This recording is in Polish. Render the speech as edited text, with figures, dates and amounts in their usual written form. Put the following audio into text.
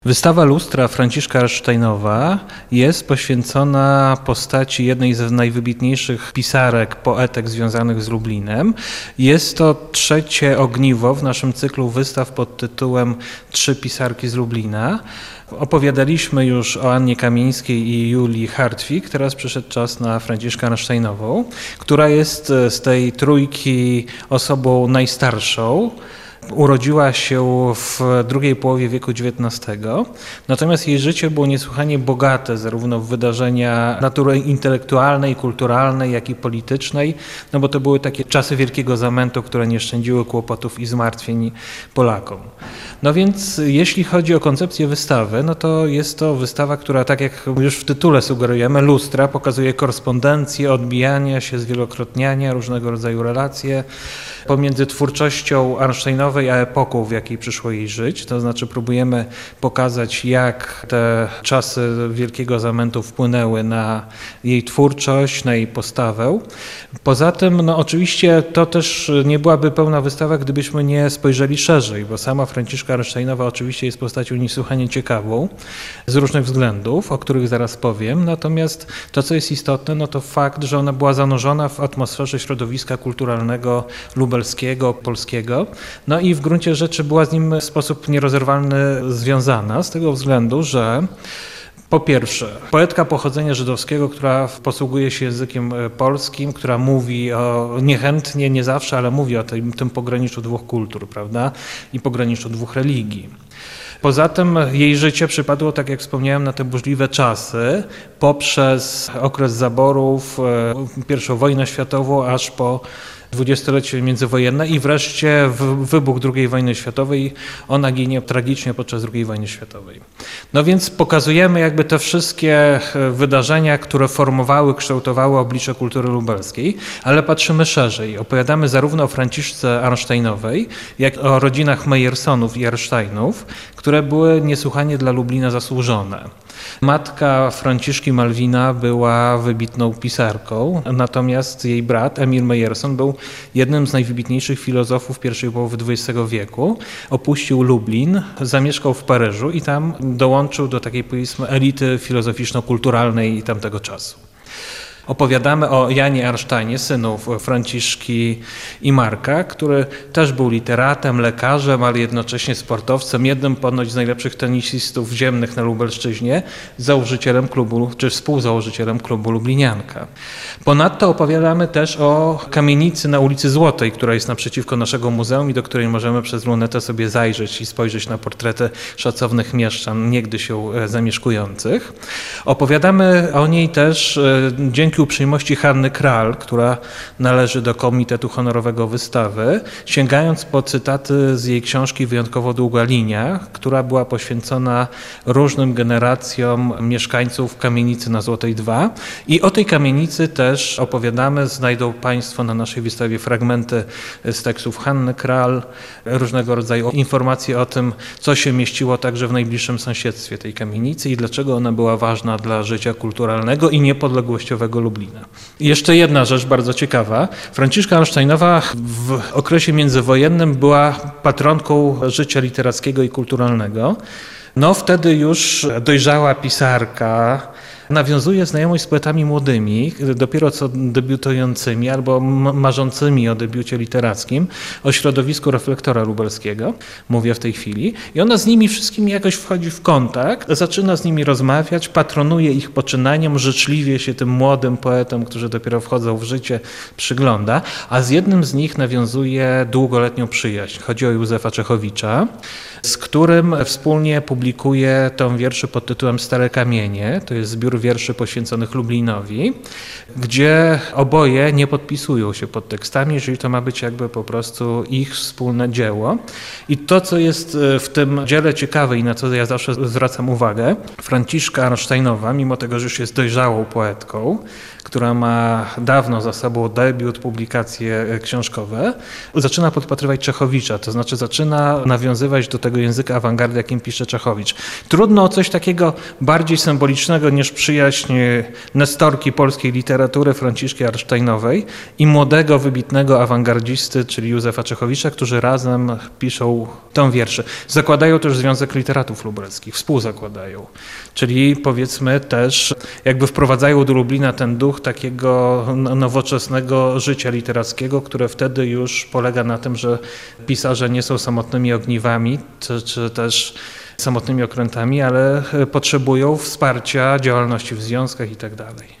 Wystawa lustra Franciszka Arensteinowa jest poświęcona postaci jednej z najwybitniejszych pisarek, poetek związanych z Lublinem. Jest to trzecie ogniwo w naszym cyklu wystaw pod tytułem Trzy pisarki z Lublina. Opowiadaliśmy już o Annie Kamieńskiej i Julii Hartwig, teraz przyszedł czas na Franciszkę Arensteinową, która jest z tej trójki osobą najstarszą. Urodziła się w drugiej połowie wieku XIX, natomiast jej życie było niesłychanie bogate zarówno w wydarzenia natury intelektualnej, kulturalnej, jak i politycznej, no bo to były takie czasy wielkiego zamętu, które nie szczędziły kłopotów i zmartwień Polakom. No więc jeśli chodzi o koncepcję wystawy, no to jest to wystawa, która, tak jak już w tytule sugerujemy, lustra, pokazuje korespondencję, odbijania się, zwielokrotniania, różnego rodzaju relacje pomiędzy twórczością Arensteinowej a epoką, w jakiej przyszło jej żyć. To znaczy próbujemy pokazać, jak te czasy wielkiego zamętu wpłynęły na jej twórczość, na jej postawę. Poza tym, no oczywiście to też nie byłaby pełna wystawa, gdybyśmy nie spojrzeli szerzej, bo sama Franciszka Arensteinowa oczywiście jest postacią niesłychanie ciekawą z różnych względów, o których zaraz powiem. Natomiast to, co jest istotne, no to fakt, że ona była zanurzona w atmosferze środowiska kulturalnego lubelskiego, polskiego. No i w gruncie rzeczy była z nim w sposób nierozerwalny związana, z tego względu, że po pierwsze, poetka pochodzenia żydowskiego, która posługuje się językiem polskim, która mówi niechętnie, nie zawsze, ale mówi o tym pograniczu dwóch kultur, prawda, i pograniczu dwóch religii. Poza tym jej życie przypadło, tak jak wspomniałem, na te burzliwe czasy, poprzez okres zaborów, I wojnę światową, aż po dwudziestolecie międzywojenne i wreszcie wybuch II wojny światowej. Ona ginie tragicznie podczas II wojny światowej. No więc pokazujemy jakby te wszystkie wydarzenia, które formowały, kształtowały oblicze kultury lubelskiej, ale patrzymy szerzej. Opowiadamy zarówno o Franciszce Arensteinowej, jak i o rodzinach Meyersonów i Arensteinów, które były niesłychanie dla Lublina zasłużone. Matka Franciszki Malwina była wybitną pisarką, natomiast jej brat Emil Meyerson był jednym z najwybitniejszych filozofów pierwszej połowy XX wieku. Opuścił Lublin, zamieszkał w Paryżu i tam dołączył do takiej, powiedzmy, elity filozoficzno-kulturalnej tamtego czasu. Opowiadamy o Janie Arensteinie, synu Franciszki i Marka, który też był literatem, lekarzem, ale jednocześnie sportowcem, jednym ponoć z najlepszych tenisistów ziemnych na Lubelszczyźnie, założycielem klubu, czy współzałożycielem klubu Lublinianka. Ponadto opowiadamy też o kamienicy na ulicy Złotej, która jest naprzeciwko naszego muzeum i do której możemy przez lunetę sobie zajrzeć i spojrzeć na portrety szacownych mieszczan, niegdyś ją zamieszkujących. Opowiadamy o niej też dzięki uprzejmości Hanny Kral, która należy do Komitetu Honorowego Wystawy, sięgając po cytaty z jej książki Wyjątkowo długa linia, która była poświęcona różnym generacjom mieszkańców kamienicy na Złotej 2. I o tej kamienicy też opowiadamy. Znajdą Państwo na naszej wystawie fragmenty z tekstów Hanny Kral, różnego rodzaju informacje o tym, co się mieściło także w najbliższym sąsiedztwie tej kamienicy i dlaczego ona była ważna dla życia kulturalnego i niepodległościowego Lublina. I jeszcze jedna rzecz bardzo ciekawa. Franciszka Arensteinowa w okresie międzywojennym była patronką życia literackiego i kulturalnego. No wtedy już dojrzała pisarka, nawiązuje znajomość z poetami młodymi, dopiero co debiutującymi albo marzącymi o debiucie literackim, o środowisku reflektora lubelskiego, mówię w tej chwili. I ona z nimi wszystkimi jakoś wchodzi w kontakt, zaczyna z nimi rozmawiać, patronuje ich poczynaniom, życzliwie się tym młodym poetom, którzy dopiero wchodzą w życie, przygląda, a z jednym z nich nawiązuje długoletnią przyjaźń. Chodzi o Józefa Czechowicza, z którym wspólnie publikuje tom wierszy pod tytułem Stare kamienie. To jest zbiór wierszy poświęconych Lublinowi, gdzie oboje nie podpisują się pod tekstami, jeżeli to ma być jakby po prostu ich wspólne dzieło. I to, co jest w tym dziele ciekawe i na co ja zawsze zwracam uwagę, Franciszka Arensteinowa, mimo tego, że już jest dojrzałą poetką, która ma dawno za sobą debiut, publikacje książkowe, zaczyna podpatrywać Czechowicza, to znaczy zaczyna nawiązywać do tego języka awangardy, jakim pisze Czechowicz. Trudno o coś takiego bardziej symbolicznego niż przyjaźń przyjaźń nestorki polskiej literatury Franciszki Arnsteinowej i młodego, wybitnego awangardzisty, czyli Józefa Czechowicza, którzy razem piszą tom wierszy. Zakładają też Związek Literatów Lubelskich, współzakładają. Czyli powiedzmy też jakby wprowadzają do Lublina ten duch takiego nowoczesnego życia literackiego, które wtedy już polega na tym, że pisarze nie są samotnymi ogniwami, czy też samotnymi okrętami, ale potrzebują wsparcia, działalności w związkach i tak dalej.